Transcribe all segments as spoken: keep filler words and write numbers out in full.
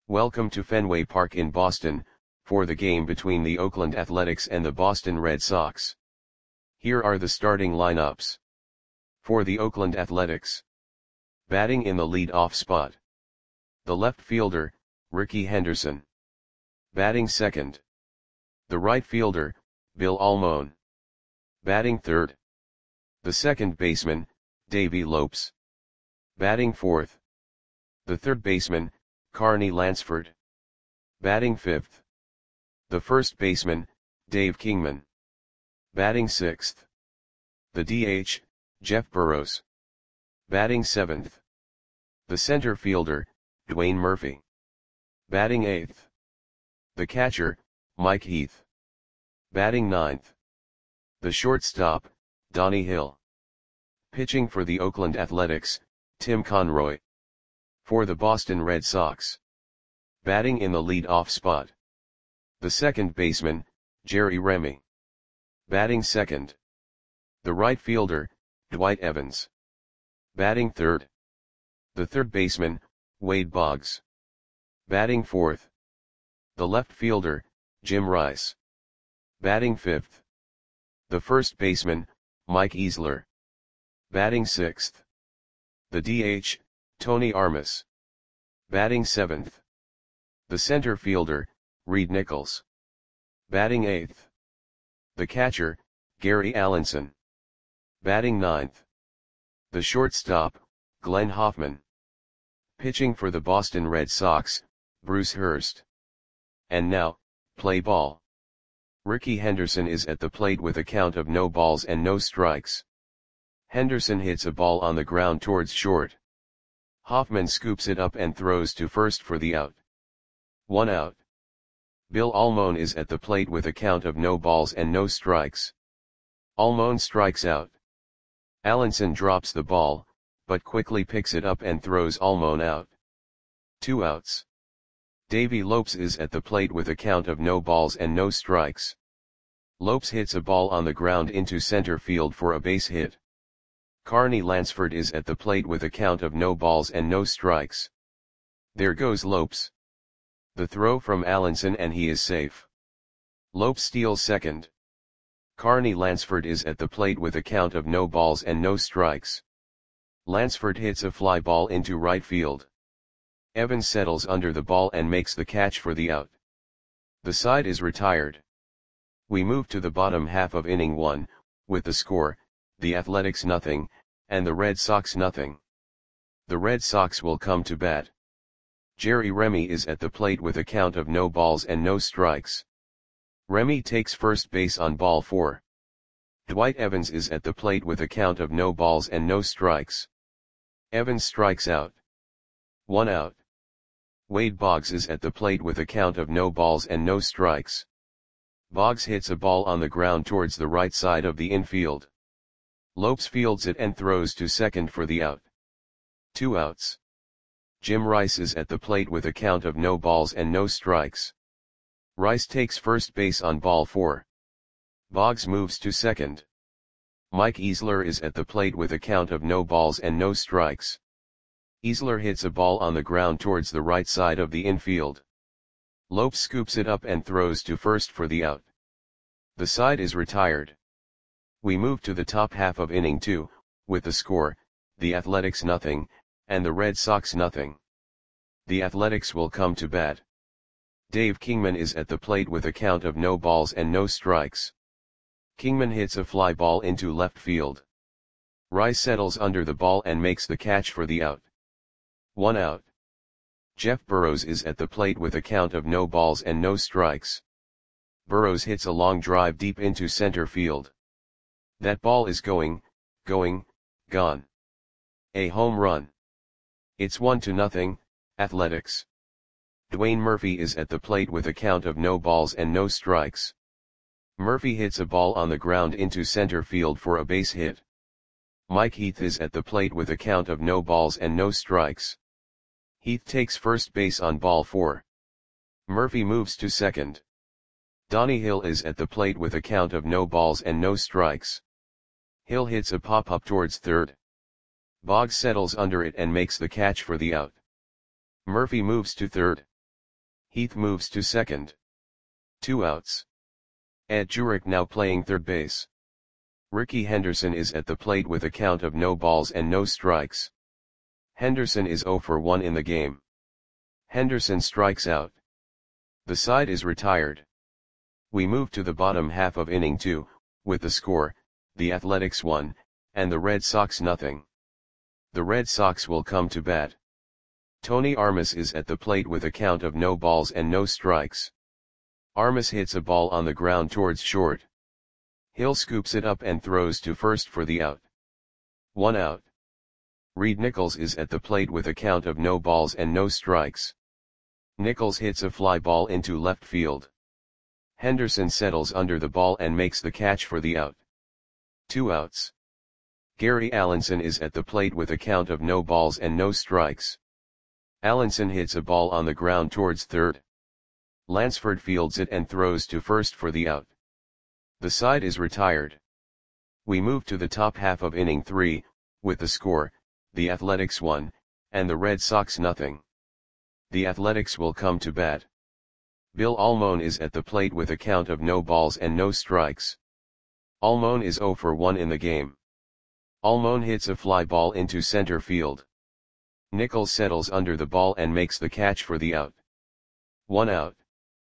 Welcome to Fenway Park in Boston, for the game between the Oakland Athletics and the Boston Red Sox. Here are the starting lineups. For the Oakland Athletics. Batting in the lead-off spot. The left fielder, Rickey Henderson. Batting second. The right fielder, Bill Almon. Batting third. The second baseman, Davey Lopes. Batting fourth. The third baseman, Carney Lansford. Batting fifth. The first baseman, Dave Kingman. Batting sixth. The D H, Jeff Burroughs. Batting seventh. The center fielder, Dwayne Murphy. Batting eighth. The catcher, Mike Heath. Batting ninth. The shortstop, Donnie Hill. Pitching for the Oakland Athletics, Tim Conroy. For the Boston Red Sox. Batting in the lead-off spot. The second baseman, Jerry Remy. Batting second. The right fielder, Dwight Evans. Batting third. The third baseman, Wade Boggs. Batting fourth. The left fielder, Jim Rice. Batting fifth. The first baseman, Mike Easler. Batting sixth. The D H, Tony Armas. Batting seventh. The center fielder, Reed Nichols. Batting eighth. The catcher, Gary Allenson. Batting ninth. The shortstop, Glenn Hoffman. Pitching for the Boston Red Sox, Bruce Hurst. And now, play ball. Rickey Henderson is at the plate with a count of no balls and no strikes. Henderson hits a ball on the ground towards short. Hoffman scoops it up and throws to first for the out. One out. Bill Almon is at the plate with a count of no balls and no strikes. Almon strikes out. Allenson drops the ball, but quickly picks it up and throws Almon out. Two outs. Davey Lopes is at the plate with a count of no balls and no strikes. Lopes hits a ball on the ground into center field for a base hit. Carney Lansford is at the plate with a count of no balls and no strikes. There goes Lopes. The throw from Allenson and he is safe. Lopes steals second. Carney Lansford is at the plate with a count of no balls and no strikes. Lansford hits a fly ball into right field. Evans settles under the ball and makes the catch for the out. The side is retired. We move to the bottom half of inning one, with the score, the Athletics nothing, and the Red Sox nothing. The Red Sox will come to bat. Jerry Remy is at the plate with a count of no balls and no strikes. Remy takes first base on ball four. Dwight Evans is at the plate with a count of no balls and no strikes. Evans strikes out. One out. Wade Boggs is at the plate with a count of no balls and no strikes. Boggs hits a ball on the ground towards the right side of the infield. Lopes fields it and throws to second for the out. Two outs. Jim Rice is at the plate with a count of no balls and no strikes. Rice takes first base on ball four. Boggs moves to second. Mike Easler is at the plate with a count of no balls and no strikes. Easler hits a ball on the ground towards the right side of the infield. Lopes scoops it up and throws to first for the out. The side is retired. We move to the top half of inning two, with the score, the Athletics nothing, and the Red Sox nothing. The Athletics will come to bat. Dave Kingman is at the plate with a count of no balls and no strikes. Kingman hits a fly ball into left field. Rice settles under the ball and makes the catch for the out. One out. Jeff Burroughs is at the plate with a count of no balls and no strikes. Burroughs hits a long drive deep into center field. That ball is going, going, gone. A home run. It's one to nothing, Athletics. Dwayne Murphy is at the plate with a count of no balls and no strikes. Murphy hits a ball on the ground into center field for a base hit. Mike Heath is at the plate with a count of no balls and no strikes. Heath takes first base on ball four. Murphy moves to second. Donnie Hill is at the plate with a count of no balls and no strikes. Hill hits a pop-up towards third. Boggs settles under it and makes the catch for the out. Murphy moves to third. Heath moves to second. Two outs. Ed Jurek now playing third base. Ricky Henderson is at the plate with a count of no balls and no strikes. Henderson is oh for one in the game. Henderson strikes out. The side is retired. We move to the bottom half of inning two, with the score, the Athletics one, and the Red Sox nothing. The Red Sox will come to bat. Tony Armas is at the plate with a count of no balls and no strikes. Armas hits a ball on the ground towards short. Hill scoops it up and throws to first for the out. One out. Reed Nichols is at the plate with a count of no balls and no strikes. Nichols hits a fly ball into left field. Henderson settles under the ball and makes the catch for the out. Two outs. Gary Allenson is at the plate with a count of no balls and no strikes. Allenson hits a ball on the ground towards third. Lansford fields it and throws to first for the out. The side is retired. We move to the top half of inning three, with the score, the Athletics one, and the Red Sox nothing. The Athletics will come to bat. Bill Almon is at the plate with a count of no balls and no strikes. Almon is oh for one in the game. Almon hits a fly ball into center field. Nichols settles under the ball and makes the catch for the out. One out.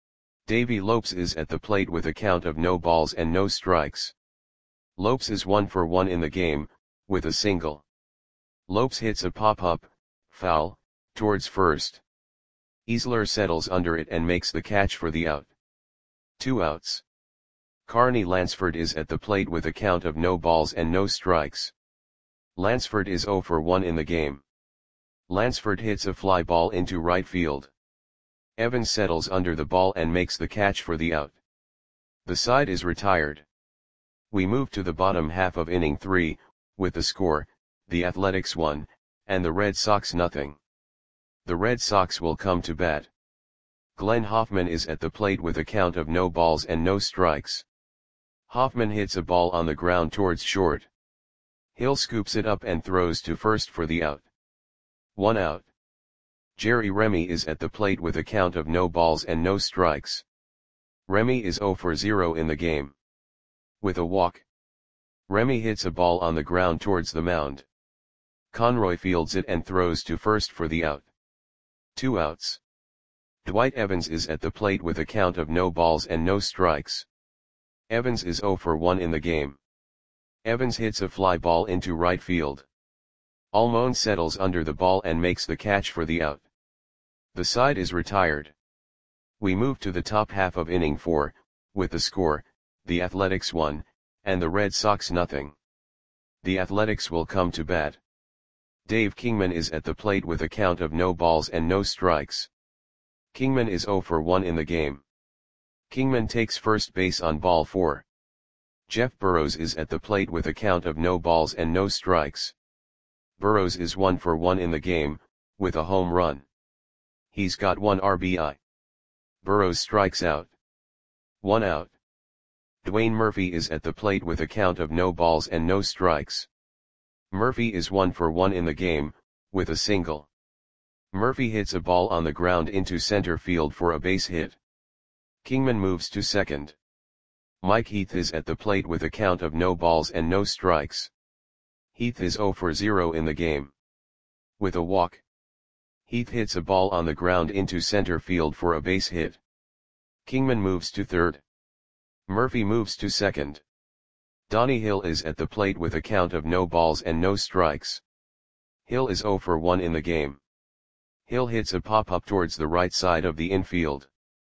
Davey Lopes is at the plate with a count of no balls and no strikes. Lopes is one for one in the game, with a single. Lopes hits a pop-up, foul, towards first. Easler settles under it and makes the catch for the out. Two outs. Carney Lansford is at the plate with a count of no balls and no strikes. Lansford is oh for one in the game. Lansford hits a fly ball into right field. Evans settles under the ball and makes the catch for the out. The side is retired. We move to the bottom half of inning three, with the score, the Athletics one, and the Red Sox nothing. The Red Sox will come to bat. Glenn Hoffman is at the plate with a count of no balls and no strikes. Hoffman hits a ball on the ground towards short. Hill scoops it up and throws to first for the out. One out. Jerry Remy is at the plate with a count of no balls and no strikes. Remy is oh for zero in the game. With a walk. Remy hits a ball on the ground towards the mound. Conroy fields it and throws to first for the out. Two outs. Dwight Evans is at the plate with a count of no balls and no strikes. Evans is oh for one in the game. Evans hits a fly ball into right field. Almon settles under the ball and makes the catch for the out. The side is retired. We move to the top half of inning four, with the score, the Athletics one, and the Red Sox nothing. The Athletics will come to bat. Dave Kingman is at the plate with a count of no balls and no strikes. Kingman is oh for one in the game. Kingman takes first base on ball four. Jeff Burrows is at the plate with a count of no balls and no strikes. Burrows is one for one in the game, with a home run. He's got one R B I. Burrows strikes out. One out. Dwayne Murphy is at the plate with a count of no balls and no strikes. Murphy is one for one in the game, with a single. Murphy hits a ball on the ground into center field for a base hit. Kingman moves to second. Mike Heath is at the plate with a count of no balls and no strikes. Heath is oh for zero in the game. With a walk. Heath hits a ball on the ground into center field for a base hit. Kingman moves to third. Murphy moves to second. Donnie Hill is at the plate with a count of no balls and no strikes. Hill is oh for one in the game. Hill hits a pop-up towards the right side of the infield.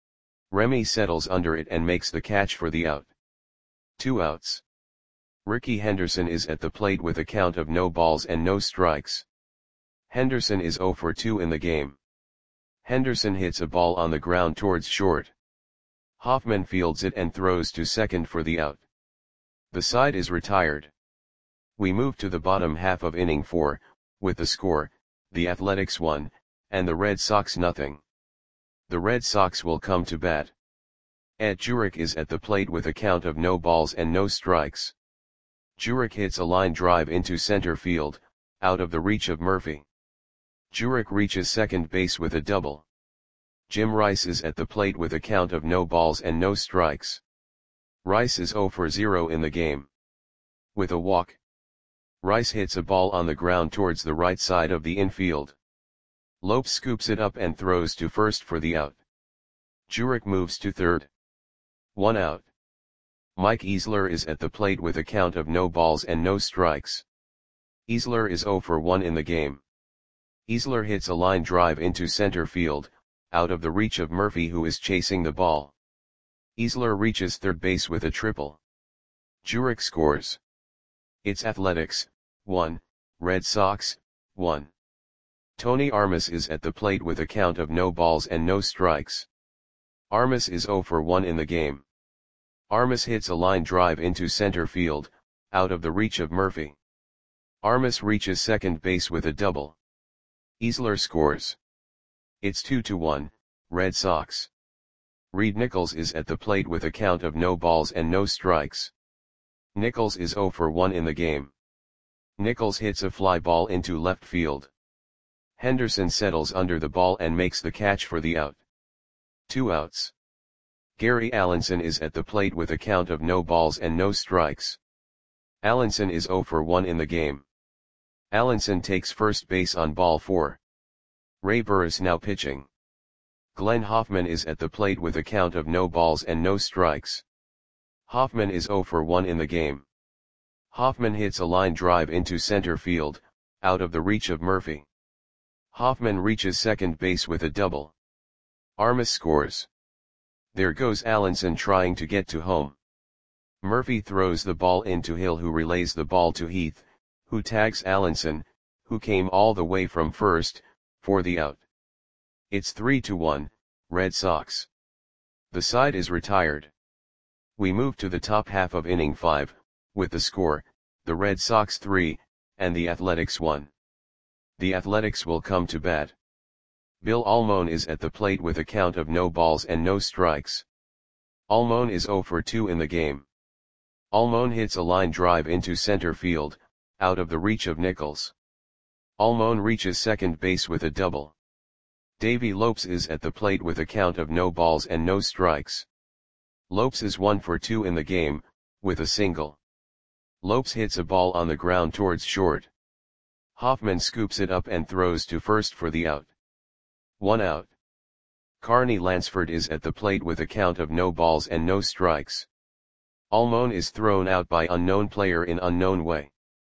Remy settles under it and makes the catch for the out. Two outs. Ricky Henderson is at the plate with a count of no balls and no strikes. Henderson is oh for two in the game. Henderson hits a ball on the ground towards short. Hoffman fields it and throws to second for the out. The side is retired. We move to the bottom half of inning four, with the score, the Athletics one, and the Red Sox nothing. The Red Sox will come to bat. Ed Jurek is at the plate with a count of no balls and no strikes. Jurek hits a line drive into center field, out of the reach of Murphy. Jurek reaches second base with a double. Jim Rice is at the plate with a count of no balls and no strikes. Rice is zero for zero in the game. With a walk, Rice hits a ball on the ground towards the right side of the infield. Lopes scoops it up and throws to first for the out. Jurek moves to third. One out. Mike Easler is at the plate with a count of no balls and no strikes. Easler is zero for one in the game. Easler hits a line drive into center field, out of the reach of Murphy, who is chasing the ball. Easler reaches third base with a triple. Jurek scores. It's Athletics, one, Red Sox, one. Tony Armas is at the plate with a count of no balls and no strikes. Armas is zero for one in the game. Armas hits a line drive into center field, out of the reach of Murphy. Armas reaches second base with a double. Easler scores. It's two to one, Red Sox. Reed Nichols is at the plate with a count of no balls and no strikes. Nichols is zero for one in the game. Nichols hits a fly ball into left field. Henderson settles under the ball and makes the catch for the out. Two outs. Gary Allenson is at the plate with a count of no balls and no strikes. Allenson is zero for one in the game. Allenson takes first base on ball four. Ray Burris now pitching. Glenn Hoffman is at the plate with a count of no balls and no strikes. Hoffman is zero for one in the game. Hoffman hits a line drive into center field, out of the reach of Murphy. Hoffman reaches second base with a double. Armas scores. There goes Allenson trying to get to home. Murphy throws the ball into Hill, who relays the ball to Heath, who tags Allenson, who came all the way from first, for the out. It's three to one, Red Sox. The side is retired. We move to the top half of inning five, with the score, the Red Sox three, and the Athletics one. The Athletics will come to bat. Bill Almon is at the plate with a count of no balls and no strikes. Almon is zero for two in the game. Almon hits a line drive into center field, out of the reach of Nichols. Almon reaches second base with a double. Davey Lopes is at the plate with a count of no balls and no strikes. Lopes is one for two in the game, with a single. Lopes hits a ball on the ground towards short. Hoffman scoops it up and throws to first for the out. One out. Carney Lansford is at the plate with a count of no balls and no strikes. Almon is thrown out by unknown player in unknown way.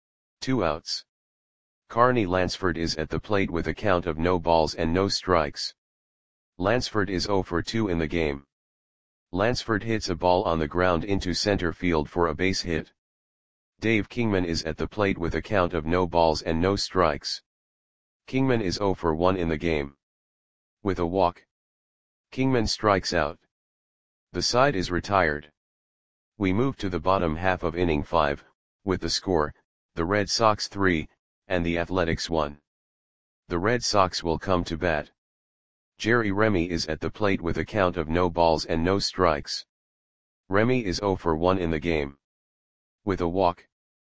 Two outs. Carney Lansford is at the plate with a count of no balls and no strikes. Lansford is zero for two in the game. Lansford hits a ball on the ground into center field for a base hit. Dave Kingman is at the plate with a count of no balls and no strikes. Kingman is zero for one in the game. With a walk, Kingman strikes out. The side is retired. We move to the bottom half of inning five, with the score, the Red Sox three, and the Athletics one. The Red Sox will come to bat. Jerry Remy is at the plate with a count of no balls and no strikes. Remy is zero for one in the game. With a walk,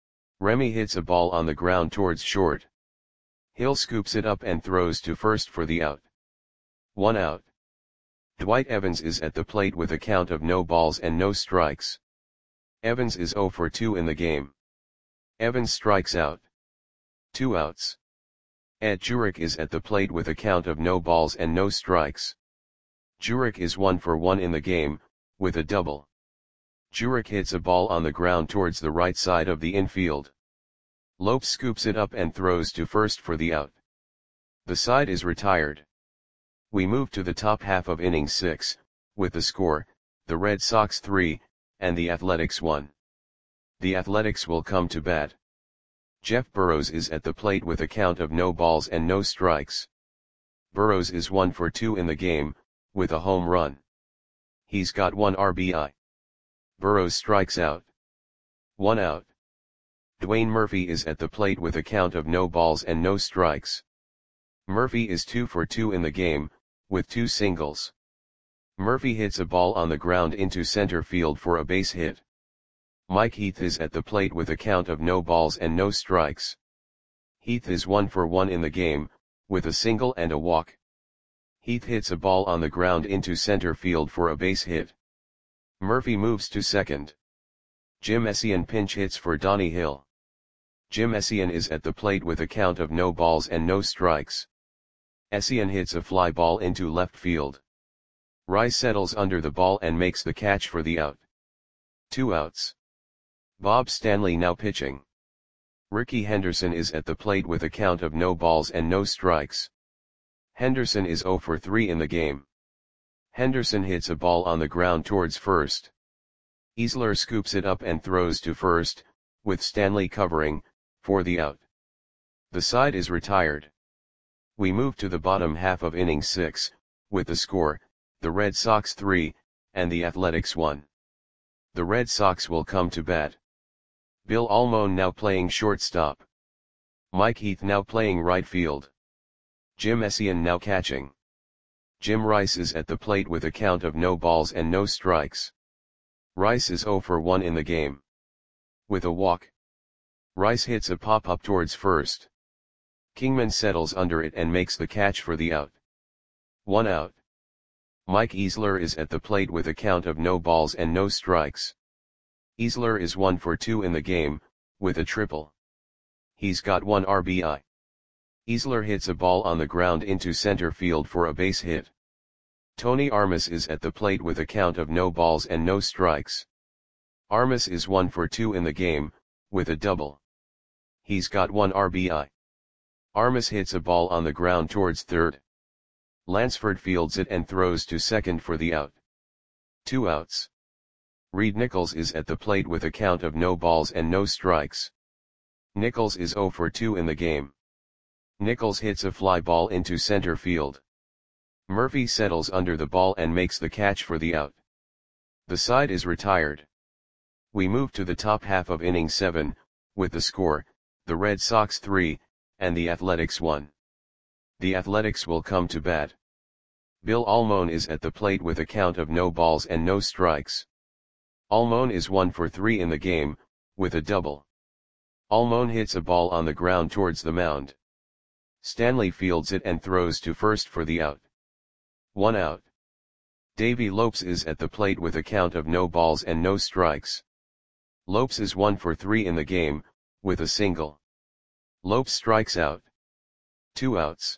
Remy hits a ball on the ground towards short. Hill scoops it up and throws to first for the out. One out. Dwight Evans is at the plate with a count of no balls and no strikes. Evans is zero for two in the game. Evans strikes out. Two outs. Ed Jurek is at the plate with a count of no balls and no strikes. Jurek is one for one in the game, with a double. Jurek hits a ball on the ground towards the right side of the infield. Lopes scoops it up and throws to first for the out. The side is retired. We move to the top half of inning six, with the score, the Red Sox three, and the Athletics one. The Athletics will come to bat. Jeff Burrows is at the plate with a count of no balls and no strikes. Burrows is one for two in the game, with a home run. He's got one R B I. Burrows strikes out. One out. Dwayne Murphy is at the plate with a count of no balls and no strikes. Murphy is two for two in the game, with two singles. Murphy hits a ball on the ground into center field for a base hit. Mike Heath is at the plate with a count of no balls and no strikes. Heath is one for one in the game, with a single and a walk. Heath hits a ball on the ground into center field for a base hit. Murphy moves to second. Jim Essien pinch hits for Donnie Hill. Jim Essien is at the plate with a count of no balls and no strikes. Essien hits a fly ball into left field. Rice settles under the ball and makes the catch for the out. Two outs. Bob Stanley now pitching. Rickey Henderson is at the plate with a count of no balls and no strikes. Henderson is oh for three in the game. Henderson hits a ball on the ground towards first. Easler scoops it up and throws to first, with Stanley covering, for the out. The side is retired. We move to the bottom half of inning six, with the score, the Red Sox three, and the Athletics one. The Red Sox will come to bat. Bill Almon now playing shortstop. Mike Heath now playing right field. Jim Essien now catching. Jim Rice is at the plate with a count of no balls and no strikes. Rice is oh for one in the game. With a walk. Rice hits a pop-up towards first. Kingman settles under it and makes the catch for the out. One out. Mike Easler is at the plate with a count of no balls and no strikes. Easler is one for two in the game, with a triple. He's got one R B I. Easler hits a ball on the ground into center field for a base hit. Tony Armas is at the plate with a count of no balls and no strikes. Armas is one for two in the game, with a double. He's got one R B I. Armas hits a ball on the ground towards third. Lansford fields it and throws to second for the out. Two outs. Reed Nichols is at the plate with a count of no balls and no strikes. Nichols is oh for two in the game. Nichols hits a fly ball into center field. Murphy settles under the ball and makes the catch for the out. The side is retired. We move to the top half of inning seven, with the score, the Red Sox three, and the Athletics one. The Athletics will come to bat. Bill Almon is at the plate with a count of no balls and no strikes. Almon is one for three in the game, with a double. Almon hits a ball on the ground towards the mound. Stanley fields it and throws to first for the out. One out. Davey Lopes is at the plate with a count of no balls and no strikes. Lopes is one for three in the game, with a single. Lopes strikes out. Two outs.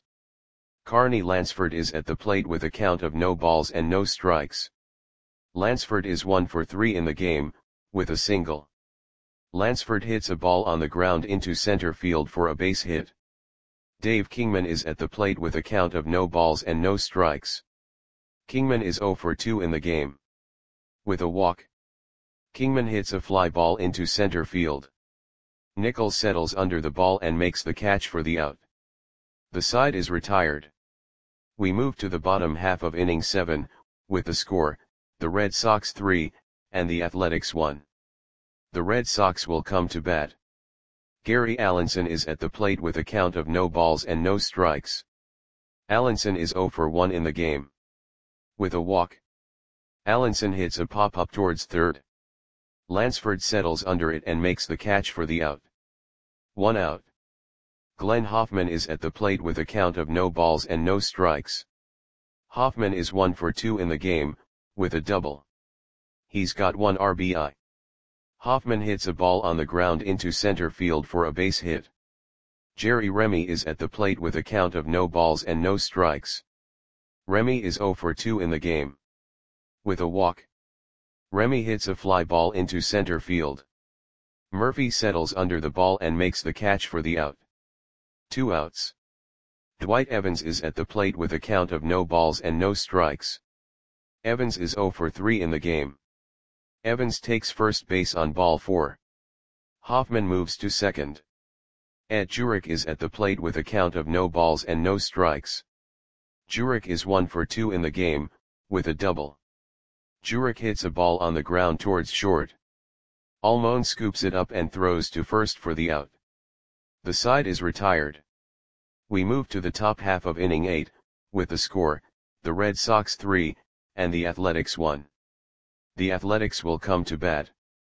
Carney Lansford is at the plate with a count of no balls and no strikes. Lansford is one for three in the game, with a single. Lansford hits a ball on the ground into center field for a base hit. Dave Kingman is at the plate with a count of no balls and no strikes. Kingman is oh for two in the game. With a walk. Kingman hits a fly ball into center field. Nichols settles under the ball and makes the catch for the out. The side is retired. We move to the bottom half of inning seven, with the score, the Red Sox three, and the Athletics one. The Red Sox will come to bat. Gary Allenson is at the plate with a count of no balls and no strikes. Allenson is oh for one in the game. With a walk. Allenson hits a pop-up towards third. Lansford settles under it and makes the catch for the out. One out. Glenn Hoffman is at the plate with a count of no balls and no strikes. Hoffman is one for two in the game, with a double. He's got one R B I. Hoffman hits a ball on the ground into center field for a base hit. Jerry Remy is at the plate with a count of no balls and no strikes. Remy is oh for two in the game. With a walk. Remy hits a fly ball into center field. Murphy settles under the ball and makes the catch for the out. Two outs. Dwight Evans is at the plate with a count of no balls and no strikes. Evans is oh for three in the game. Evans takes first base on ball four. Hoffman moves to second. Ed Jurek is at the plate with a count of no balls and no strikes. Jurek is one for two in the game, with a double. Jurek hits a ball on the ground towards short. Almon scoops it up and throws to first for the out. The side is retired. We move to the top half of inning eight, with the score, the Red Sox three, and the Athletics one. The Athletics will come to bat.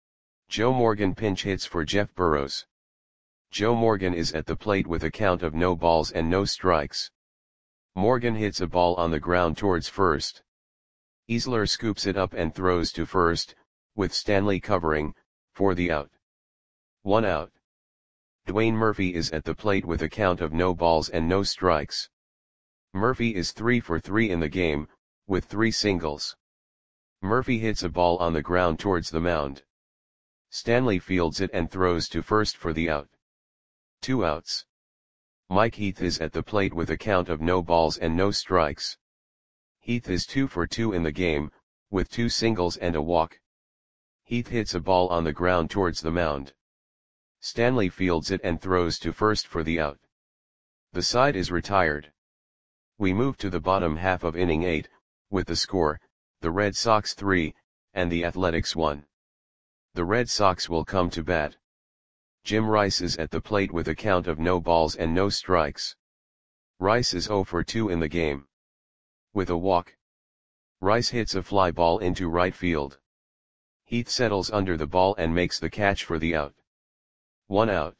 Joe Morgan pinch hits for Jeff Burrows. Joe Morgan is at the plate with a count of no balls and no strikes. Morgan hits a ball on the ground towards first. Easler scoops it up and throws to first, with Stanley covering, for the out. One out. Dwayne Murphy is at the plate with a count of no balls and no strikes. Murphy is three for three in the game, with three singles. Murphy hits a ball on the ground towards the mound. Stanley fields it and throws to first for the out. Two outs. Mike Heath is at the plate with a count of no balls and no strikes. Heath is two for two in the game, with two singles and a walk. Heath hits a ball on the ground towards the mound. Stanley fields it and throws to first for the out. The side is retired. We move to the bottom half of inning eight, with the score, the Red Sox three, and the Athletics one. The Red Sox will come to bat. Jim Rice is at the plate with a count of no balls and no strikes. Rice is zero for two in the game. With a walk. Rice hits a fly ball into right field. Heath settles under the ball and makes the catch for the out. One out.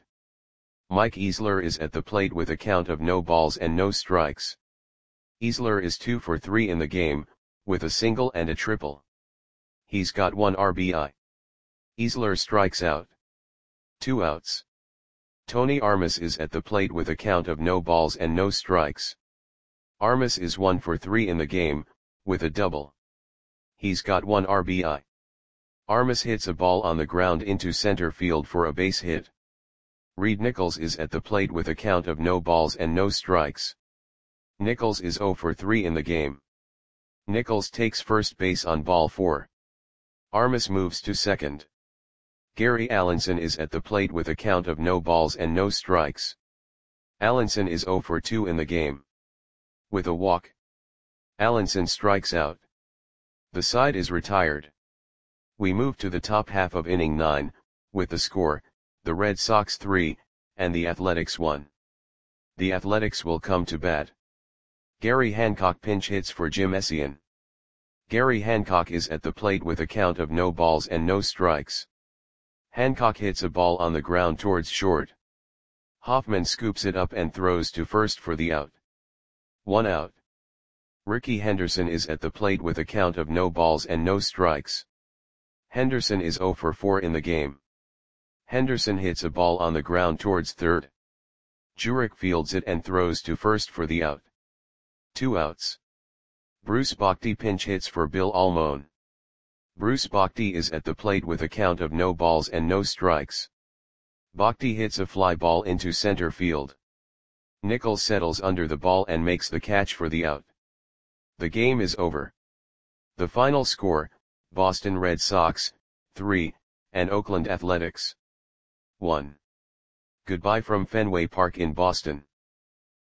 Mike Easler is at the plate with a count of no balls and no strikes. Easler is two for three in the game, with a single and a triple. He's got one R B I. Easler strikes out. Two outs. Tony Armas is at the plate with a count of no balls and no strikes. Armas is one for three in the game, with a double. He's got one R B I. Armas hits a ball on the ground into center field for a base hit. Reed Nichols is at the plate with a count of no balls and no strikes. Nichols is zero for three in the game. Nichols takes first base on ball four. Armas moves to second. Gary Allenson is at the plate with a count of no balls and no strikes. Allenson is zero for two in the game. With a walk. Allenson strikes out. The side is retired. We move to the top half of inning nine, with the score, the Red Sox three, and the Athletics one. The Athletics will come to bat. Gary Hancock pinch hits for Jim Essien. Gary Hancock is at the plate with a count of no balls and no strikes. Hancock hits a ball on the ground towards short. Hoffman scoops it up and throws to first for the out. One out. Ricky Henderson is at the plate with a count of no balls and no strikes. Henderson is zero for four in the game. Henderson hits a ball on the ground towards third. Jurek fields it and throws to first for the out. Two outs. Bruce Bochy pinch hits for Bill Almon. Bruce Bochy is at the plate with a count of no balls and no strikes. Bochy hits a fly ball into center field. Nichols settles under the ball and makes the catch for the out. The game is over. The final score, Boston Red Sox, three, and Oakland Athletics, one. Goodbye from Fenway Park in Boston.